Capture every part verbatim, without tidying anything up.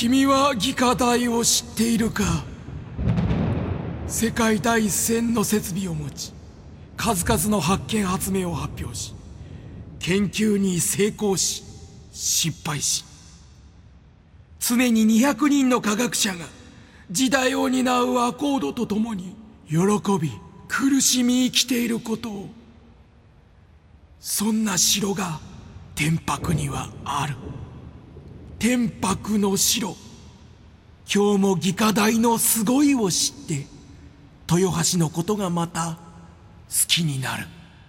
君は技科大を知っているか。世界第一線の設備を持ち、数々の発見発明を発表し、研究に成功し失敗し、常ににひゃくにんの科学者が時代を担うアコードとともに喜び苦しみ生きていることを、そんな城が天白にはある。天白の城。今日も技科大のすごいを知って豊橋のことがまた好きになる。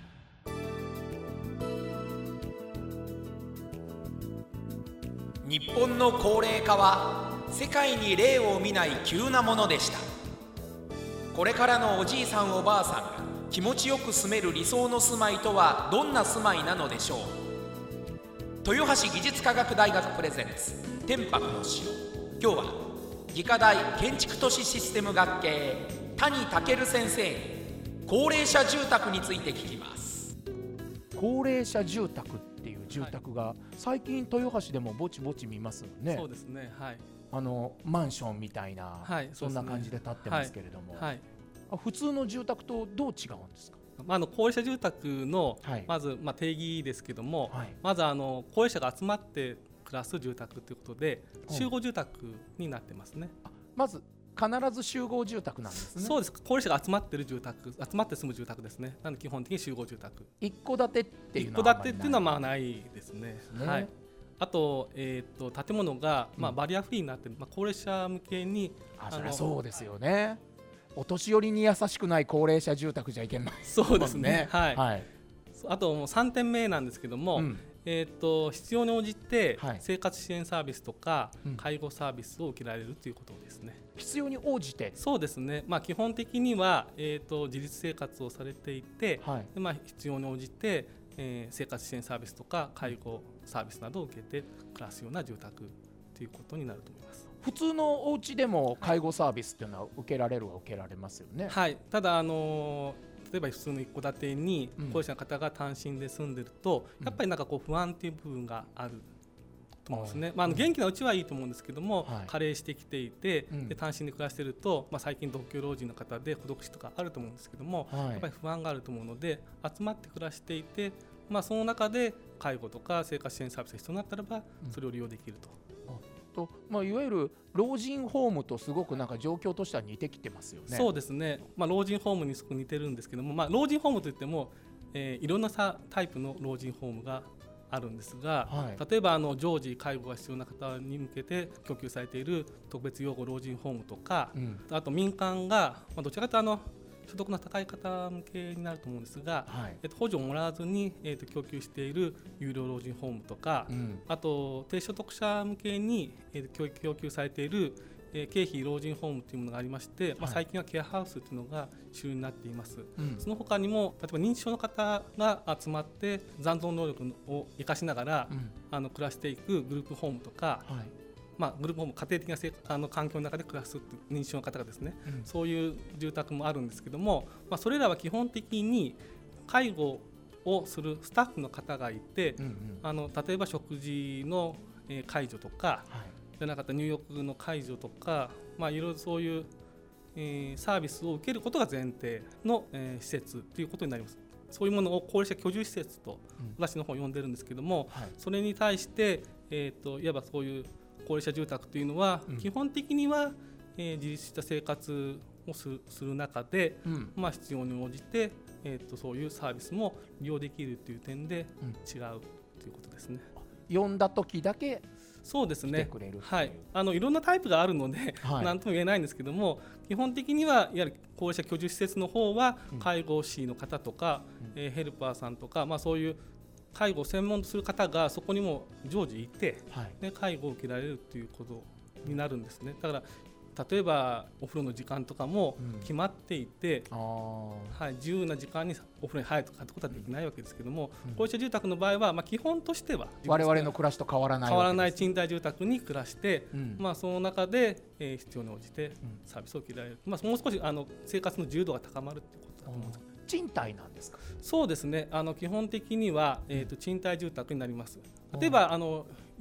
日本の高齢化は世界に例を見ない急なものでした。これからのおじいさんおばあさんが気持ちよく住める理想の住まいとはどんな住まいなのでしょう。豊橋技術科学大学プレゼンツ天白の城。今日は技科大建築都市システム学系谷健先生に高齢者住宅について聞きます。 高齢者住宅っていう住宅が最近豊橋でもぼちぼち見ますよね。 そうですね、はい、 あのマンションみたいな、 はい、 そんな感じで建ってますけれども、 はいはい、 普通の住宅とどう違うんですか。 まあ、あの高齢者住宅の、 はい、 まず、まあ、定義ですけども、 はい、 まずあの高齢者が集まって暮らす住宅ということで集合住宅になってますね。 まず必ず集合住宅なんですね。 そうです。高齢者が集まってる住宅、集まって住む住宅ですね。なので基本的に集合住宅。 一戸建てっていうのは一戸建てっていうのはまあないですね。 ね、 はい、あと、えー、と建物が、まあ、バリアフリーになってる、まあ、高齢者向けに、 あ、そりゃそうですよね。お年寄りに優しくない高齢者住宅じゃいけない。 そうですね、はい、 はい、 あともうさんてんめなんですけども、うん、えー、と必要に応じて生活支援サービスとか介護サービスを受けられるということですね。 うん、必要に応じて。 そうですね、まあ、基本的には、えー、と自立生活をされていて、はい、でまあ、必要に応じて、えー、生活支援サービスとか介護サービスなどを受けて暮らすような住宅ということになると思います。 普通のお家でも介護サービスっていうのは受けられるは受けられますよね。 はい、ただ、あのー、例えば普通の一戸建てに高齢者の方が単身で住んでると、うん、やっぱりなんかこう不安っていう部分があると思うんですね。うん、まあ、あの元気なうちはいいと思うんですけども、はい、加齢してきていて、うん、で単身で暮らしていると、まあ、最近独居老人の方で孤独死とかあると思うんですけども、はい、やっぱり不安があると思うので集まって暮らしていて、まあ、その中で介護とか生活支援サービスが必要になったらばそれを利用できると。 とまあ、いわゆる老人ホームとすごくなんか状況としては似てきてますよね。 そうですね、まあ、老人ホームにすごく似てるんですけども、まあ、老人ホームといっても、えー、いろんなさタイプの老人ホームがあるんですが、はい、例えばあの常時介護が必要な方に向けて供給されている特別養護老人ホームとか、うん、あと民間が、まあ、どちらかというとあの所得の高い方向けになると思うんですが、はい、えっと、補助をもらわずに、えっと、供給している有料老人ホームとか、うん、あと低所得者向けに、えっと、供給されている、えー、経費老人ホームというものがありまして、はい、まあ、最近はケアハウスというのが主流になっています。うん、その他にも例えば認知症の方が集まって残存能力を生かしながら、うん、あの暮らしていくグループホームとか、はい、まあ、グループホーム、家庭的なせあの環境の中で暮らす認知症の方がですね、うん、そういう住宅もあるんですけども、まあ、それらは基本的に介護をするスタッフの方がいて、うんうん、あの例えば食事の、えー、介助とか、はい、じゃなかった入浴の介助とか、まあ、いろいろそういう、えー、サービスを受けることが前提の、えー、施設ということになります。そういうものを高齢者居住施設と私の方呼んでるんですけども、うんはい、それに対して、えーと、いわばそういう高齢者住宅というのは、うん、基本的には、えー、自立した生活をす る, する中で、うん、まあ、必要に応じて、えー、とそういうサービスも利用できるという点で違うということですね。 うん、呼んだ時だけそうですね、 来てくれる、 はい、あのいろんなタイプがあるので、はい、何とも言えないんですけども、基本的にはいわゆる高齢者居住施設の方は介護士の方とか、うん、えー、ヘルパーさんとか、まあ、そういう介護を専門とする方がそこにも常時いて、はい、で介護を受けられるということになるんですね。だから例えばお風呂の時間とかも決まっていて、うん、はい、自由な時間にお風呂に入るとかってことはできないわけですけども、うん、高齢者住宅の場合は、まあ、基本としては我々の暮らしと変わらない変わらない賃貸住宅に暮らして、うん、まあ、その中で、えー、必要に応じてサービスを受けられる、まあ、もう少しあの生活の自由度が高まるということだと思うんです。 賃貸なんですか。 そうですね、あの基本的には、えー、と賃貸住宅になります。例えばあの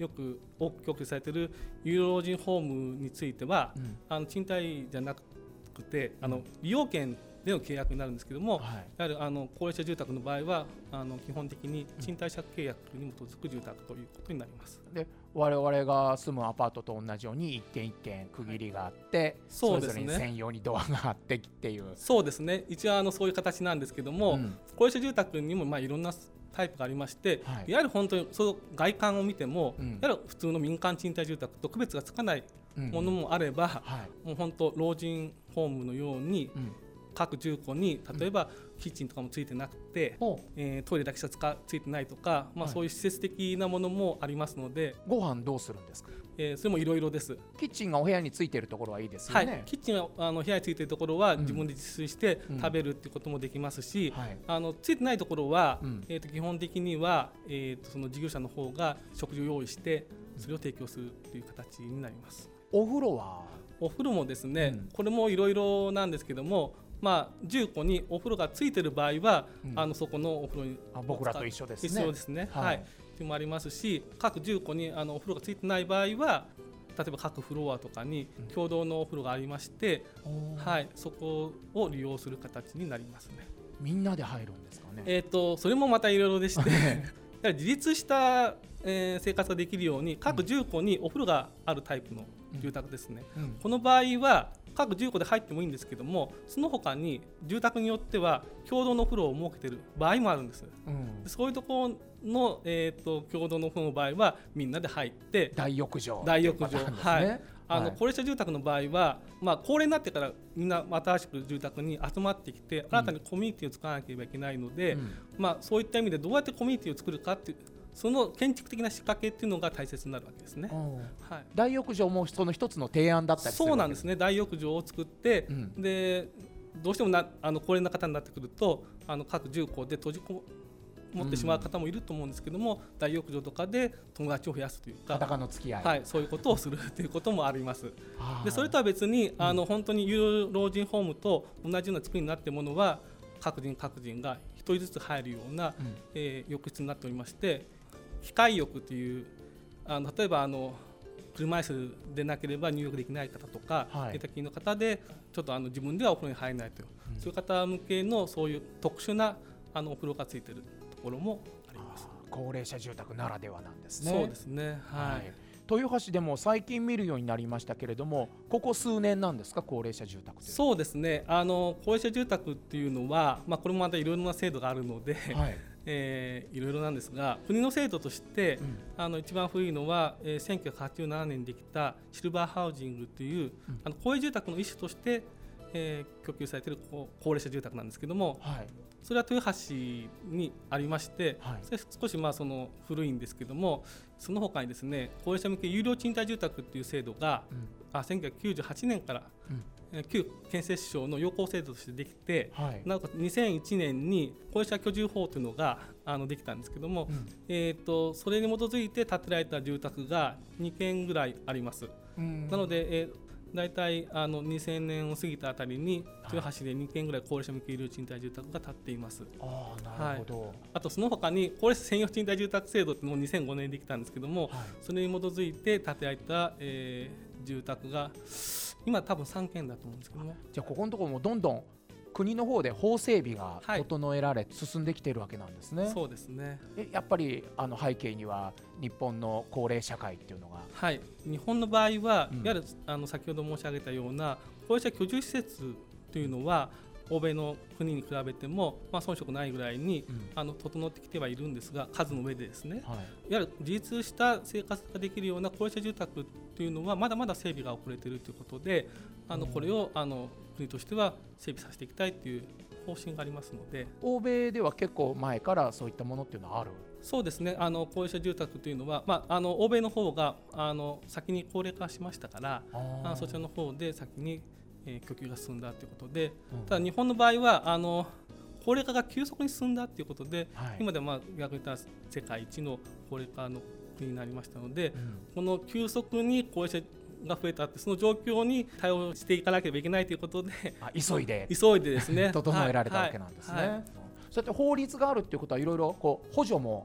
よく多く供給されている有料老人ホームについては、うん、あの賃貸じゃなくてあの利用権での契約になるんですけども、はい、やはりあの高齢者住宅の場合はあの基本的に賃貸借契約に基づく住宅ということになります。 で我々が住むアパートと同じように一軒一軒区切りがあって、はい、そうですね、それぞれに専用にドアがあってっていう。 そうですね、一応あのそういう形なんですけども、うん、高齢者住宅にもまあいろんなタイプがありまして、はい、いわゆる本当にその外観を見ても、うん、いわゆる普通の民間賃貸住宅と区別がつかないものもあれば、うんはい、もう本当老人ホームのように、うん各住戸に例えばキッチンとかもついてなくて、うんえー、トイレだけしかついてないとか、まあ、そういう施設的なものもありますので、はい、 ご飯どうするんですか？ えー、それもいろいろです。 キッチンがお部屋についているところはいいですよね。 はい、キッチンがあの部屋についているところは自分で自炊して食べるっていうこともできますし、うんうんはい、あのついてないところは、うんえー、と基本的には、えー、とその事業者の方が食事を用意してそれを提供するという形になります。 お風呂はお風呂もですね、うん、これもいろいろなんですけども、まあ、住戸にお風呂がついている場合は、うん、あのそこのお風呂にあ僕らと一緒ですね。 一緒ですね。はい。はい、っていうのもありますし、各住戸にあのお風呂がついてない場合は、例えば各フロアとかに共同のお風呂がありまして、うんはい、そこを利用する形になりますね。 みんなで入るんですかね。 えーと、それもまたいろいろでして自立した、えー、生活ができるように各住戸にお風呂があるタイプの住宅ですね。うんうん、この場合は各住戸で入ってもいいんですけども、その他に住宅によっては共同のお風呂を設けている場合もあるんです。うん、そういうところの、えー、と共同のお風呂の場合はみんなで入って大浴場大浴場、ねはい、あの、はい、高齢者住宅の場合は、まあ、高齢になってからみんな新しく住宅に集まってきて新たにコミュニティを作らなければいけないので、うんまあ、そういった意味でどうやってコミュニティを作るかっていうその建築的な仕掛けっていうのが大切になるわけですね。 はい、大浴場もその一つの提案だったりするわけです。 そうなんですね。大浴場を作って、うん、でどうしてもなあの高齢な方になってくるとあの各住戸で閉じこもってしまう方もいると思うんですけども、うん、大浴場とかで友達を増やすというか裸の付き合い、 はい、そういうことをするということもあります。でそれとは別にあの、うん、本当に有料老人ホームと同じような作りになっているものは各人各人が一人ずつ入るような、うんえー、浴室になっておりまして、機械浴というあの例えばあの車椅子でなければ入浴できない方とか、はい、寝たきりの方でちょっとあの自分ではお風呂に入れないという、うん、そういう方向けのそういう特殊なあのお風呂がついているところもあります。 高齢者住宅ならではなんですね。 そうですね、はい、 豊橋でも最近見るようになりましたけれども、ここ数年なんですか、高齢者住宅。 そうですね、あの高齢者住宅っていうのは、まあ、これもまたいろいろな制度があるので、はいえー、いろいろなんですが、国の制度として、うん、あの一番古いのは、えー、せんきゅうひゃくはちじゅうななねんにできたシルバーハウジングという、うん、あの公営住宅の一種として、えー、供給されている高齢者住宅なんですけども、はい、それは豊橋にありまして、はい、それ少しまあその古いんですけども、その他にですね、高齢者向け有料賃貸住宅という制度が、うん、あせんきゅうひゃくきゅうじゅうはちねんから、うん旧建設省の要項制度としてできて、はい、なおかつにせんいちねんに高齢者居住法というのがあのできたんですけども、うんえー、とそれに基づいて建てられた住宅がにけんぐらいあります。うん、なので、えー、だいたいあのにせんねんを過ぎたあたりに豊橋でにけんぐらい高齢者向け有料賃貸住宅が建っています。 あー、なるほど。はい、 あとその他に高齢者専用賃貸住宅制度というのもにせんごねんにできたんですけども、はい、それに基づいて建てられた、えー、住宅が今多分さんけんだと思うんですけども、 じゃあここのところもどんどん国の方で法整備が整えられ、はい、進んできているわけなんですね。 そうですね。 えやっぱりあの背景には日本の高齢社会っていうのが、 はい、日本の場合は、うん、いわゆるあの先ほど申し上げたような高齢者居住施設というのは欧米の国に比べても、まあ、遜色ないぐらいに、うん、あの整ってきてはいるんですが、数の上でですね、はい、いわゆる自立した生活ができるような高齢者住宅というのはまだまだ整備が遅れているということで、あのこれをあの国としては整備させていきたいという方針がありますので。 欧米では結構前からそういったものっていうのはある。 そうですね、あの高齢者住宅というのは、まあ、あの欧米の方があの先に高齢化しましたから、あそちらの方で先にえー、供給が進んだということで、うん、ただ日本の場合はあの高齢化が急速に進んだということで、はい、今ではまあ逆に言ったら世界一の高齢化の国になりましたので、うん、この急速に高齢者が増えたってその状況に対応していかなければいけないということで、 あ急いで急いでですね整えられたわけなんですね。はいはいはい、そうやって法律があるっていうことはいろいろこう補助も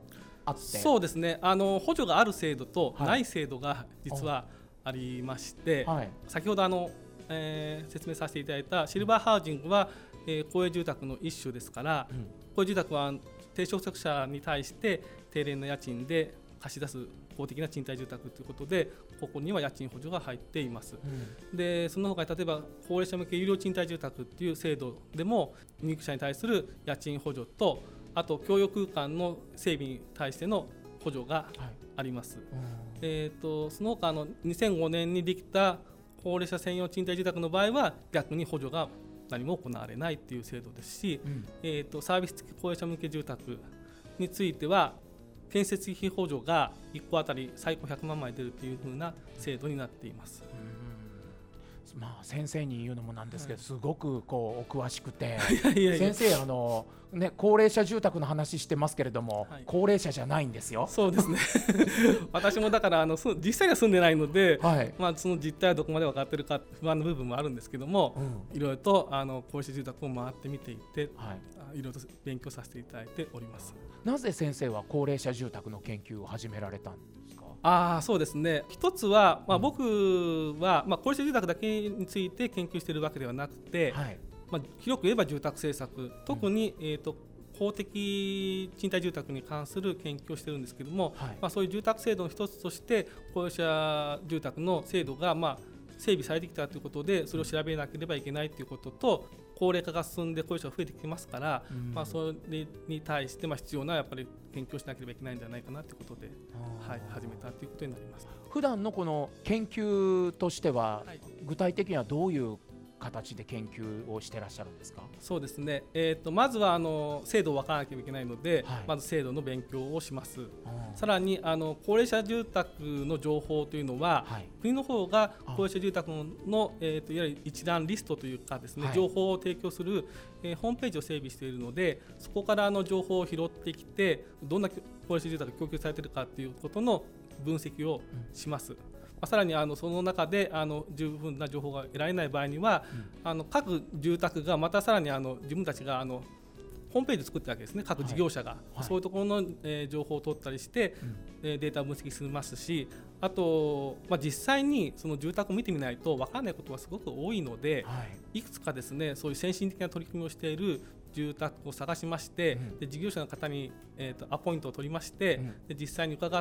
あって。 そうですね、あの補助がある制度とない制度が実はありまして、はい、先ほどあの、えー、説明させていただいたシルバーハウジングは、えー、公営住宅の一種ですから、うん、公営住宅は低所得者に対して低廉な家賃で貸し出す公的な賃貸住宅ということで、ここには家賃補助が入っています、うん、でその他に例えば高齢者向け有料賃貸住宅という制度でも入居者に対する家賃補助と、あと共用空間の整備に対しての補助があります、はい、えー、とその他のにせんごねんにできた高齢者専用賃貸住宅の場合は逆に補助が何も行われないという制度ですし、うん、えー、とサービス付き高齢者向け住宅については建設費補助がいっこあたり最高ひゃくまんまい出るというふうな制度になっています。 うん、まあ、先生に言うのもなんですけど、はい、すごくこうお詳しくていやいやいや、 先生あの、ね、高齢者住宅の話してますけれども、はい、高齢者じゃないんですよ。 そうですね私もだからあの実際には住んでないので、はい、まあ、その実態はどこまで分かっているか不安な部分もあるんですけども、うん、いろいろとあの高齢者住宅を回ってみていて、はい、いろいろと勉強させていただいております。 なぜ先生は高齢者住宅の研究を始められたんですか？ あそうですね、一つは、まあ、僕は、まあ、高齢者住宅だけについて研究しているわけではなくて、はい、まあ、広く言えば住宅政策、特に、うん、えーと公的賃貸住宅に関する研究をしているんですけども、はい、まあ、そういう住宅制度の一つとして高齢者住宅の制度がまあ整備されてきたということで、それを調べなければいけないということと、高齢化が進んで高齢者が増えてきますから、うん、まあ、それに対してまあ必要なやっぱり研究をしなければいけないんじゃないかなということで、はい、始めたということになります。 普段のこの研究としては、はい、具体的にはどういう形で研究をしていらっしゃるんですか？ そうですね、えー、とまずはあの制度を分からなければいけないので、はい、まず制度の勉強をします。さらにあの高齢者住宅の情報というのは、はい、国の方が高齢者住宅 の, えー、といわゆる一覧リストというかですね、はい、情報を提供する、えー、ホームページを整備しているので、そこからあの情報を拾ってきて、どんな高齢者住宅が供給されているかということの分析をします。うん、さらにあのその中であの十分な情報が得られない場合には、うん、あの各住宅がまたさらにあの自分たちがあのホームページを作ってるわけですね、各事業者が、はいはい、そういうところの、えー、情報を取ったりして、うん、えー、データを分析しますし、あと、まあ、実際にその住宅を見てみないと分からないことがすごく多いので、はい、いくつかですね、そういう先進的な取り組みをしている住宅を探しまして、うん、で事業者の方に、えー、とアポイントを取りまして、うん、で実際に伺って、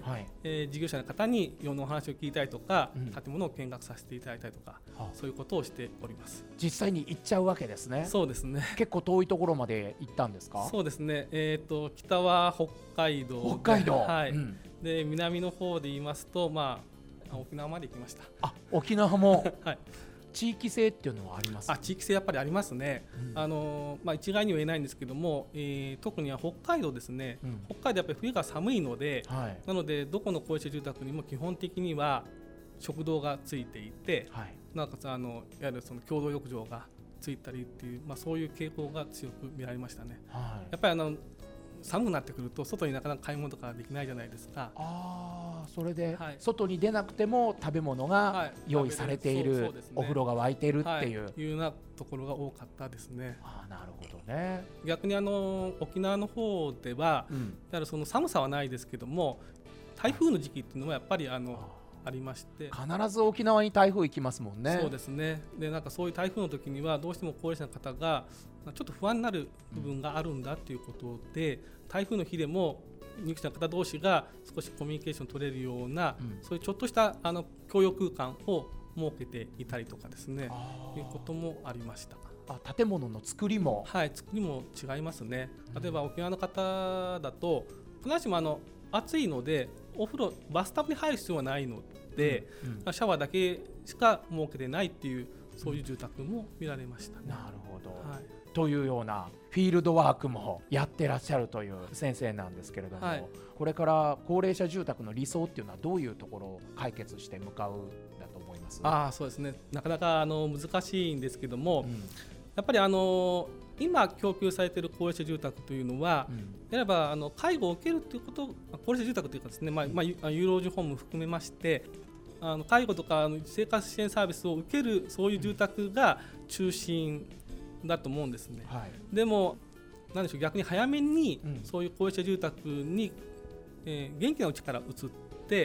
はい、えー、事業者の方にいろんなお話を聞いたりとか、うん、建物を見学させていただいたりとか、はあ、そういうことをしております。 実際に行っちゃうわけですね。 そうですね。 結構遠いところまで行ったんですか？ そうですね、えー、と北は北海道、 北海道、 はい、うん、で南の方で言いますと、まあ、沖縄まで行きました。 あ、沖縄も、はい、地域性っていうのはありますか？ あ、地域性やっぱりありますね。うん、あのまあ、一概には言えないんですけども、えー、特には北海道ですね、うん、北海道やっぱり冬が寒いので、はい、なのでどこの高齢者住宅にも基本的には食堂がついていて、はい、なおかつあのいわゆるその共同浴場がついたりっていう、まあ、そういう傾向が強く見られましたね。はい、やっぱりあの寒くなってくると外になかなか買い物とかできないじゃないですか。 あ、それで外に出なくても食べ物が用意されている、はい、お風呂が沸いているっていう、はい、 いうようなところが多かったですね。 あ、なるほどね。 逆にあの沖縄の方では、うん、だからその寒さはないですけども、台風の時期っていうのはやっぱりあのありまして、 必ず沖縄に台風行きますもんね。 そうですね。でなんかそういう台風の時にはどうしても高齢者の方がちょっと不安になる部分があるんだということで、うん、台風の日でも入居者の方同士が少しコミュニケーション取れるような、うん、そういうちょっとしたあの共用空間を設けていたりとかですね、いうこともありました。 あ、建物の作りも、 はい、作りも違いますね。例えば沖縄の方だと必ずしもあの暑いのでお風呂バスタブに入る必要はないので、うんうん、シャワーだけしか設けてないっていう、そういう住宅も見られましたね。 なるほど、はい、というようなフィールドワークもやってらっしゃるという先生なんですけれども、はい、これから高齢者住宅の理想っていうのはどういうところを解決して向かうんだと思います？ あ、そうですね、なかなかあの難しいんですけども、うん、やっぱりあの今供給されている高齢者住宅というのは、うん、いわばあの介護を受けるということ、高齢者住宅というかですね、まあまあ、有老人ホーム含めまして、あの介護とか生活支援サービスを受けるそういう住宅が中心だと思うんですね。はい、でもなんでしょう、逆に早めにそういう高齢者住宅にえー、元気なうちから移って、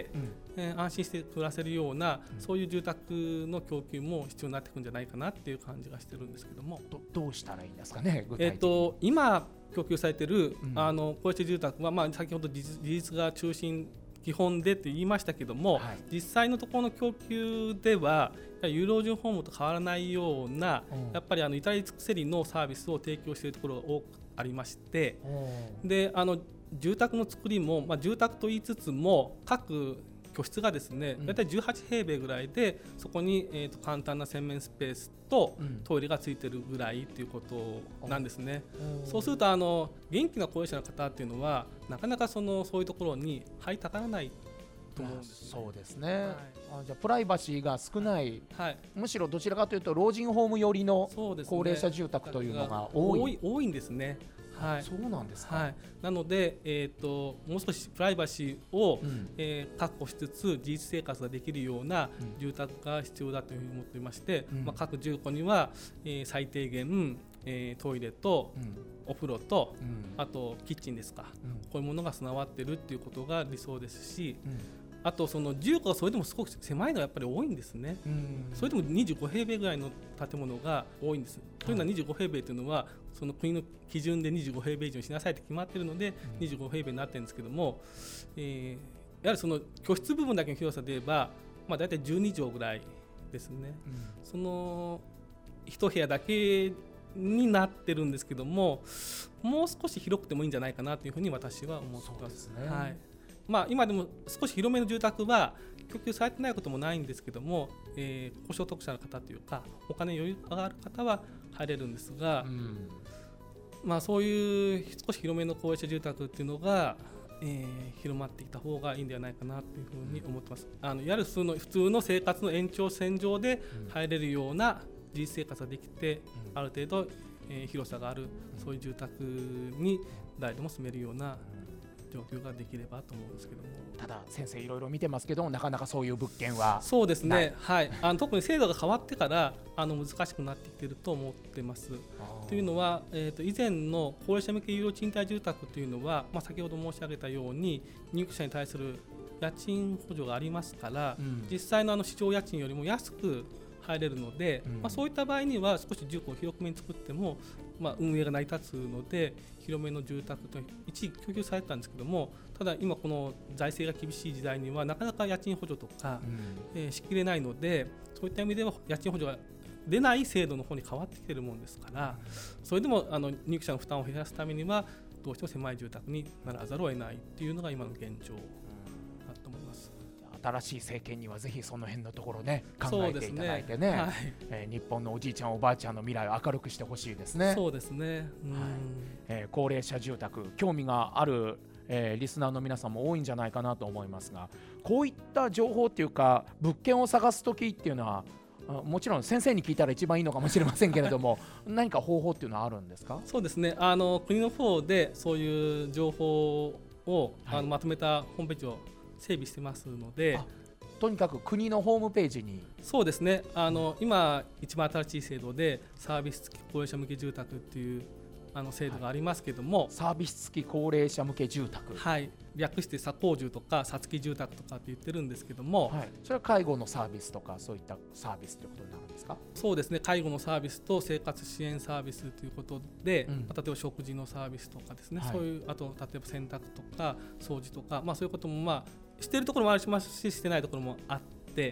うんえー、安心して暮らせるような、うん、そういう住宅の供給も必要になってくるんじゃないかなっていう感じがしてるんですけども、 ど, どうしたらいいんですかね、具体的に。 えー、と今供給されている、うん、あの公営住宅は、まあ、先ほど事実が中心基本でと言いましたけども、はい、実際のところの供給では有老人ホームと変わらないような、うん、やっぱりあの至れり尽くせりのサービスを提供しているところが多くありまして、うん、であの住宅の作りも、まあ、住宅と言いつつも各居室がですね、だいたいじゅうはちへいべいぐらいで、そこに、えー、と簡単な洗面スペースとトイレがついてるぐらいということなんですね、うん、そうするとあの元気な高齢者の方っていうのはなかなかそのそういうところに入りたがらないと思うんですね。 そうですね、はい、あじゃあプライバシーが少ない、 はい、 むしろどちらかというと老人ホーム寄りの高齢者住宅というのが多い、 多い、多いんですね。はい、 そうなんですか、 はい、なので、えー、ともう少しプライバシーを、うんえー、確保しつつ自立生活ができるような住宅が必要だというふうに思っていまして、うんまあ、各住戸には、えー、最低限、えー、トイレと、うん、お風呂と、うん、あとキッチンですか、うん、こういうものが備わっているということが理想ですし、うんあとその住戸がそれでもすごく狭いのがやっぱり多いんですね。うんそれでもにじゅうごへいべいぐらいの建物が多いんです。というのはにじゅうごへいべいというのはその国の基準でにじゅうごへいべい以上にしなさいって決まっているのでにじゅうごへいべいになっているんですけども、えー、やはりその居室部分だけの広さで言えば、まあ、だいたいじゅうにじょうぐらいですね、うん、その一部屋だけになってるんですけども、もう少し広くてもいいんじゃないかなというふうに私は思ってます。そうですね、はいまあ、今でも少し広めの住宅は供給されてないこともないんですけども、えー、高所得者の方というかお金余裕がある方は入れるんですが、うんまあ、そういう少し広めの高齢者住宅っていうのが、えー、広まっていった方がいいんではないかなというふうに思ってます。あのいわゆる普通の、普通の生活の延長線上で入れるような自立生活ができて、うん、ある程度、えー、広さがある、うん、そういう住宅に誰でも住めるような状況ができればと思うんですけども、 ただ先生いろいろ見てますけどなかなかそういう物件はそうですね、はい、あの特に制度が変わってからあの難しくなってきていると思っています。というのは、えー、と以前の高齢者向け有料賃貸住宅というのは、まあ、先ほど申し上げたように入居者に対する家賃補助がありますから、うん、実際のあの市場家賃よりも安く入れるので、うんまあ、そういった場合には少し住戸を広めに作っても、まあ、運営が成り立つので広めの住宅と一時供給されてたんですけども、ただ今この財政が厳しい時代にはなかなか家賃補助とか、うんえー、しきれないので、そういった意味では家賃補助が出ない制度の方に変わってきているものですから、それでもあの入居者の負担を減らすためにはどうしても狭い住宅にならざるを得ないというのが今の現状だと思います。 新しい政権にはぜひその辺のところね考えていただいてね、はいえー、日本のおじいちゃんおばあちゃんの未来を明るくしてほしいですね。 そうですね、うんはいえー、高齢者住宅興味がある、えー、リスナーの皆さんも多いんじゃないかなと思いますが、こういった情報っていうか物件を探すときっていうのはもちろん先生に聞いたら一番いいのかもしれませんけれども何か方法っていうのはあるんですか？ そうですね、あの国の方でそういう情報を、はい、あのまとめたホームページを整備してますので、 とにかく国のホームページにそうですね、あの今一番新しい制度でサービス付き高齢者向け住宅っていうあの制度がありますけども、はい、 サービス付き高齢者向け住宅、 はい、略してサ高住とかサ付き住宅とかって言ってるんですけども、はい、 それは介護のサービスとかそういったサービスということになるんですか？ そうですね、介護のサービスと生活支援サービスということで、うん、例えば食事のサービスとかですね、はい、そういうあと例えば洗濯とか掃除とか、まあ、そういうこともまあしてるところもありますししてないところもあって、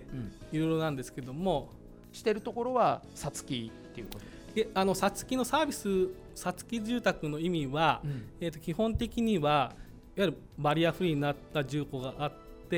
うん、いろいろなんですけども、 してるところはサ付きっていうことで、あのサ付きのサービスサ付き住宅の意味は、うんえー、と基本的にはいわゆるバリアフリーになった住戸があって、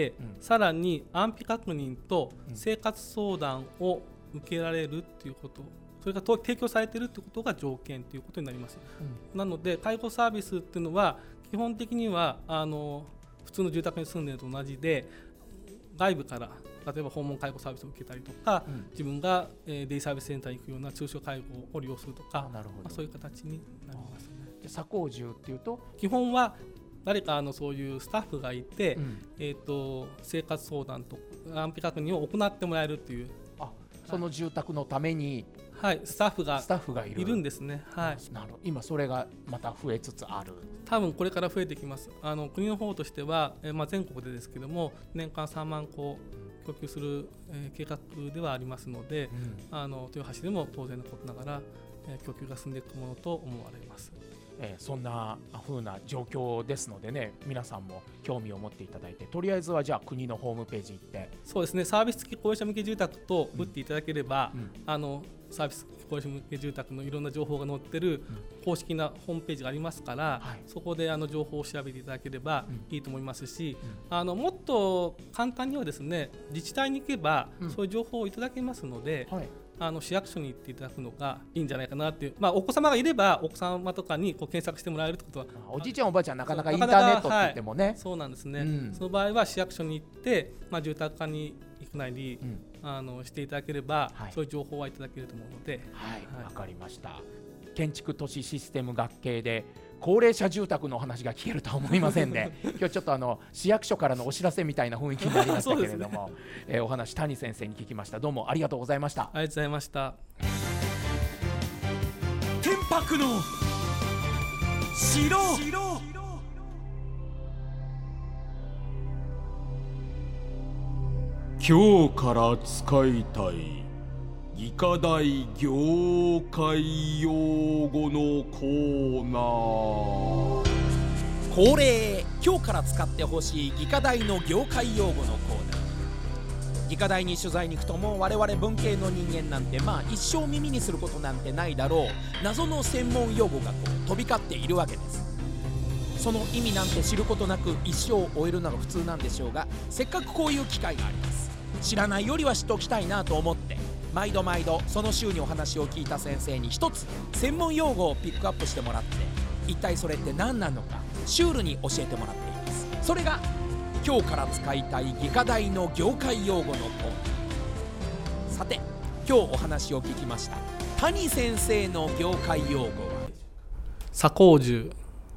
うん、さらに安否確認と生活相談を受けられるっていうこと、それが提供されているということが条件ということになります、うん、なので介護サービスっていうのは基本的にはあの普通の住宅に住んでいると同じで、外部から例えば訪問介護サービスを受けたりとか、うん、自分が、えー、デイサービスセンターに行くような通所介護を利用するとか、まあ、そういう形になりますね。 でサ高住っていうと基本は誰かあのそういうスタッフがいて、うんえー、と生活相談と安否確認を行ってもらえるっていう、 あその住宅のためにはい、スタッフがスタッフがいるいるんですね。はい、 なるほど。今それがまた増えつつある。 多分これから増えてきます。あの国の方としては、えーまあ、全国でですけども年間さんまんこ供給する、えー、計画ではありますので、うん、あの豊橋でも当然のことながら、えー、供給が進んでいくものと思われます。 えー、そんな風な状況ですのでね、皆さんも興味を持っていただいて、とりあえずはじゃあ国のホームページ行って、 そうですね、サービス付き高齢者向け住宅と打っていただければ、うんうん、あのサービス付き高齢者向け住宅のいろんな情報が載ってる公式なホームページがありますから、うん、そこであの情報を調べていただければいいと思いますし、うん、あのもっと簡単にはですね、自治体に行けばそういう情報をいただけますので、うん、はい、あの市役所に行っていただくのがいいんじゃないかなっていう、まあ、お子様がいればお子様とかにこう検索してもらえるってことは、 おじいちゃんおばあちゃんなかなかインターネットって言ってもね、 はい、そうなんですね、うん、その場合は市役所に行って、まあ、住宅課に行くなり、うん、あのしていただければ、はい、そういう情報はいただけると思うので、 はい、わかりました。建築都市システム学系で高齢者住宅の話が聞けるとは思いませんで、今日ちょっとあの市役所からのお知らせみたいな雰囲気になりましたけれども、ね、えー、お話谷先生に聞きました。どうもありがとうございました。 ありがとうございました。 天白の城。今日から使いたい技科大業界用語のコーナー。 恒例、今日から使ってほしい技科大の業界用語のコーナー。技科大に取材に行くと、もう我々文系の人間なんてまあ一生耳にすることなんてないだろう謎の専門用語がこう飛び交っているわけです。その意味なんて知ることなく一生を終えるのが普通なんでしょうが、せっかくこういう機会があります。知らないよりは知っておきたいなと思って、毎度毎度その週にお話を聞いた先生に一つ専門用語をピックアップしてもらって、一体それって何なのかシュールに教えてもらっています。それが今日から使いたい技科大の業界用語のコーナー。さて、今日お話を聞きました谷先生の業界用語は左工住。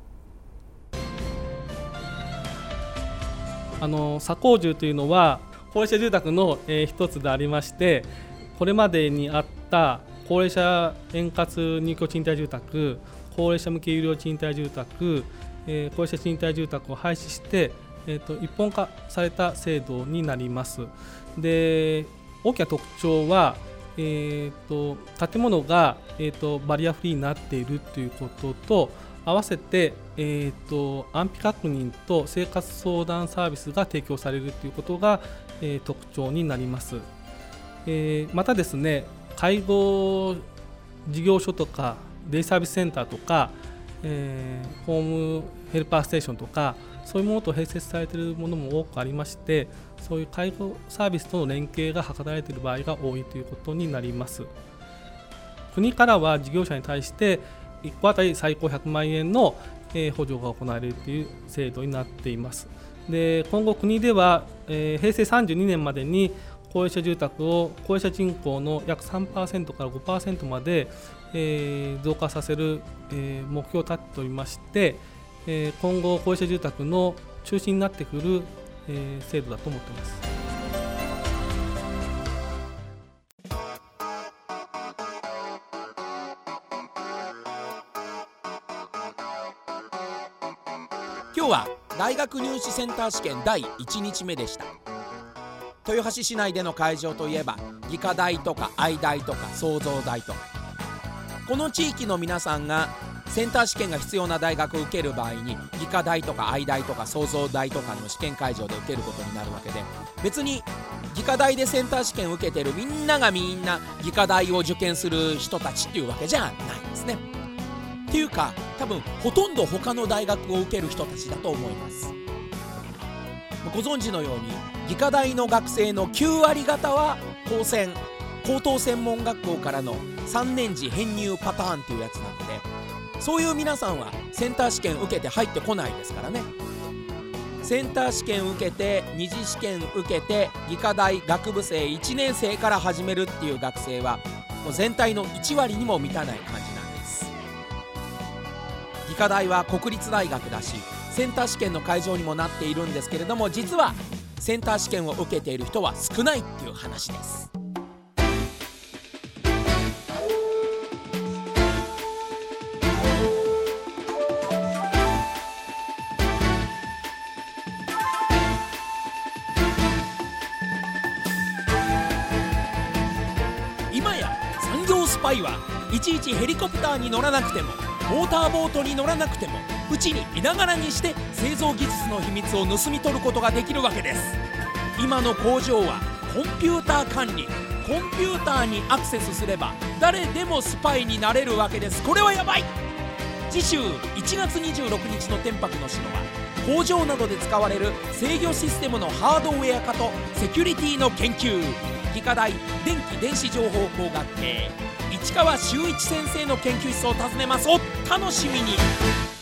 あの左工住というのは高齢者住宅の、えー、一つでありまして、これまでにあった高齢者円滑入居賃貸住宅、高齢者向け有料賃貸住宅、えー、高齢者賃貸住宅を廃止して、えー、と一本化された制度になります。で、大きな特徴は、えー、と建物が、えー、とバリアフリーになっているということと、合わせて、えー、と安否確認と生活相談サービスが提供されるということが、えー、特徴になります。えー、またですね、介護事業所とかデイサービスセンターとか、えー、ホームヘルパーステーションとか、そういうものと併設されているものも多くありまして、そういう介護サービスとの連携が図られている場合が多いということになります。国からは事業者に対していっこあたり最高ひゃくまんえんの補助が行われるという制度になっています。で、今後国では、えー、平成さんじゅうにねんまでに高齢者住宅を高齢者人口の約 さんパーセント から ごパーセント まで、えー、増加させる、えー、目標を立てておりまして、えー、今後高齢者住宅の中心になってくる、えー、制度だと思っています。 今日は大学入試センター試験だいいちにちめでした。豊橋市内での会場といえば技科大とか愛大とか創造大とか、この地域の皆さんがセンター試験が必要な大学を受ける場合に技科大とか愛大とか創造大とかの試験会場で受けることになるわけで、別に技科大でセンター試験を受けてるみんながみんな技科大を受験する人たちっていうわけじゃないんですね。っていうか、多分ほとんど他の大学を受ける人たちだと思います。ご存知のように技科大の学生のきゅうわりがたは高専高等専門学校からのさんねん次編入パターンっていうやつなので、そういう皆さんはセンター試験受けて入ってこないですからね。センター試験受けて二次試験受けて技科大学部生いちねん生から始めるっていう学生はもう全体のいちわりにも満たない感じなんです。技科大は国立大学だしセンター試験の会場にもなっているんですけれども、実はセンター試験を受けている人は少ないっていう話です。 スパイはいちいちヘリコプターに乗らなくてもモーターボートに乗らなくてもうちにいながらにして製造技術の秘密を盗み取ることができるわけです。今の工場はコンピューター管理、コンピューターにアクセスすれば誰でもスパイになれるわけです。これはやばい。次週いちがつにじゅうろくにちの天白の城は工場などで使われる制御システムのハードウェア化とセキュリティの研究、理科大電気電子情報工学系市川修一先生の研究室を訪ねます。お楽しみに。